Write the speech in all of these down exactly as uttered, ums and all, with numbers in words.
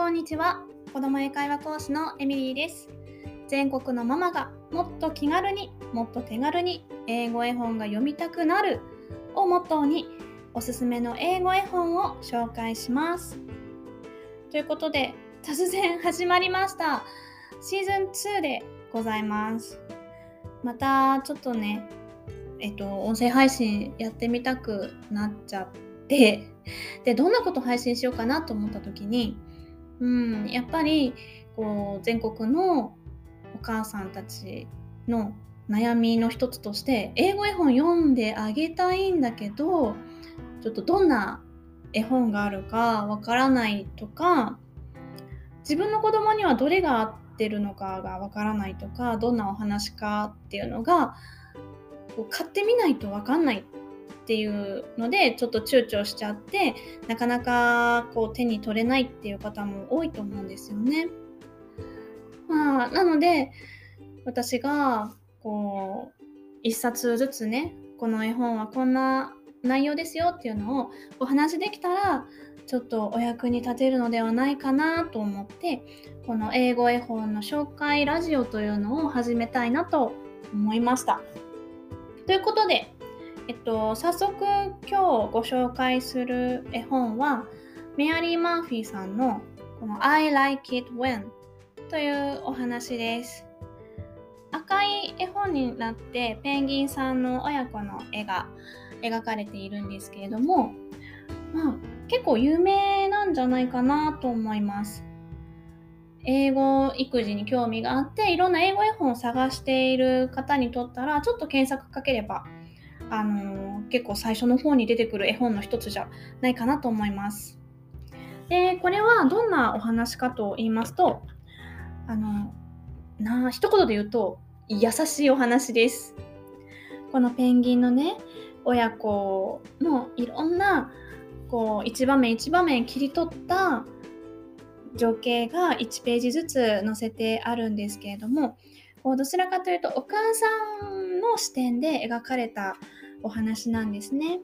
こんにちは。子ども英会話講師のエミリーです。全国のママがもっと気軽にもっと手軽に英語絵本が読みたくなるをモットーにおすすめの英語絵本を紹介します。ということで突然始まりましたシーズンツーでございます。またちょっとねえっと音声配信やってみたくなっちゃってでどんなこと配信しようかなと思った時にうんやっぱりこう全国のお母さんたちの悩みの一つとして英語絵本読んであげたいんだけどちょっとどんな絵本があるかわからないとか自分の子供にはどれが合ってるのかがわからないとかどんなお話かっていうのがこう買ってみないとわかんないっていうのでちょっと躊躇しちゃってなかなかこう手に取れないっていう方も多いと思うんですよね。まあ、なので私がこう一冊ずつねこの絵本はこんな内容ですよっていうのをお話できたらちょっとお役に立てるのではないかなと思ってこの英語絵本の紹介ラジオというのを始めたいなと思いました。ということで、えっと、早速今日ご紹介する絵本はメアリー・マーフィーさんのこの I Like It When というお話です。赤い絵本になってペンギンさんの親子の絵が描かれているんですけれども、まあ、結構有名なんじゃないかなと思います。英語育児に興味があっていろんな英語絵本を探している方にとったらちょっと検索かければ、あのー、結構最初の方に出てくる絵本の一つじゃないかなと思います。で、これはどんなお話かと言いますとあのな一言で言うと優しいお話です。このペンギンのね親子のいろんなこう一場面一場面切り取った情景がいちページずつ載せてあるんですけれどもこうどちらかというとお母さんの視点で描かれたお話なんですね。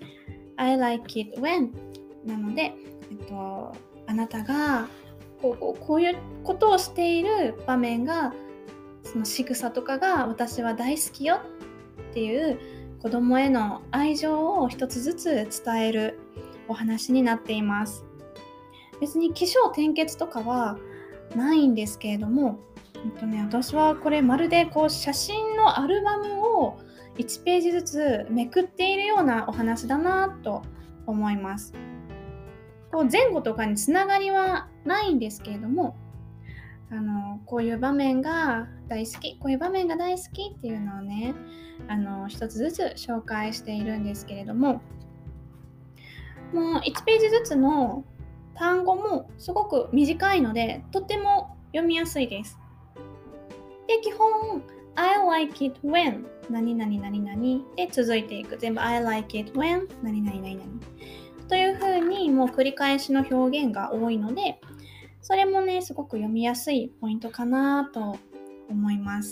I like it when なので、えっと、あなたがこう、こう、こういうことをしている場面がその仕草とかが私は大好きよっていう子供への愛情を一つずつ伝えるお話になっています。別に起承転結とかはないんですけれども、えっとね、私はこれまるでこう写真のアルバムをいちページずつめくっているようなお話だなと思います。こう前後とかにつながりはないんですけれどもあのこういう場面が大好きこういう場面が大好きっていうのをねあの一つずつ紹介しているんですけれどももういちページずつの単語もすごく短いのでとっても読みやすいです。で基本 I like it when 何々何々で続いていく全部 I like it when 何々何々という風にもう繰り返しの表現が多いのでそれもねすごく読みやすいポイントかなと思います。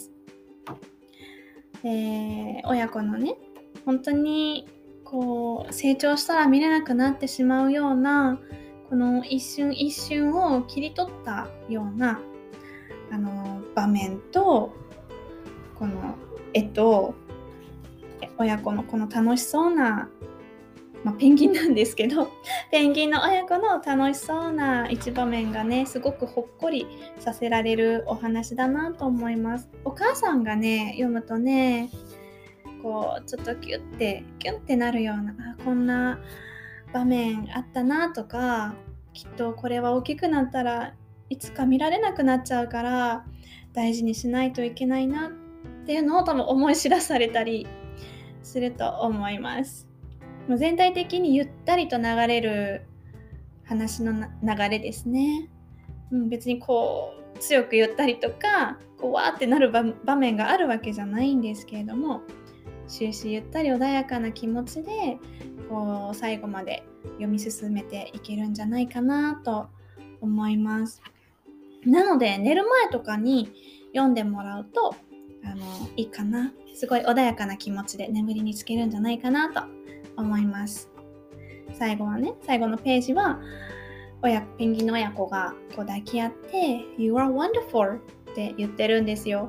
えー、親子のね本当にこう成長したら見れなくなってしまうようなこの一瞬一瞬を切り取ったようなあの場面とこの絵と親子のこの楽しそうなまあ、ペンギンなんですけどペンギンの親子の楽しそうな一場面がねすごくほっこりさせられるお話だなと思います。お母さんがね読むとねこうちょっとキュッてキュンってなるようなあこんな場面あったなとかきっとこれは大きくなったらいつか見られなくなっちゃうから大事にしないといけないなっていうのを多分思い知らされたりすると思います。全体的にゆったりと流れる話の流れですね、うん、別にこう強くゆったりとかこうわーってなる場面があるわけじゃないんですけれども終始ゆったり穏やかな気持ちでこう最後まで読み進めていけるんじゃないかなと思います。なので寝る前とかに読んでもらうとあのいいかなすごい穏やかな気持ちで眠りにつけるんじゃないかなと思います。最後はね最後のページは親ペンギンの親子がこう抱き合って You are wonderful って言ってるんですよ。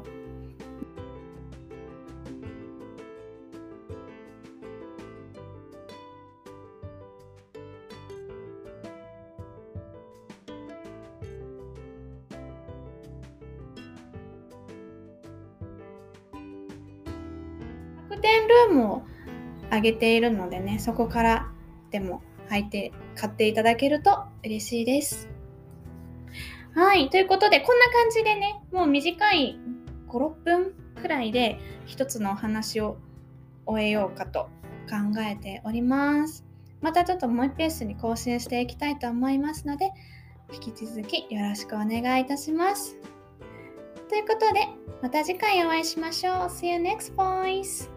楽天ルームをあげているのでね、そこからでも履いて買っていただけると嬉しいです。はい、ということでこんな感じでね、もう短いご、ろっぷんくらいで一つのお話を終えようかと考えております。またちょっともう一ペースに更新していきたいと思いますので、引き続きよろしくお願いいたします。ということで、また次回お会いしましょう。See you next voice!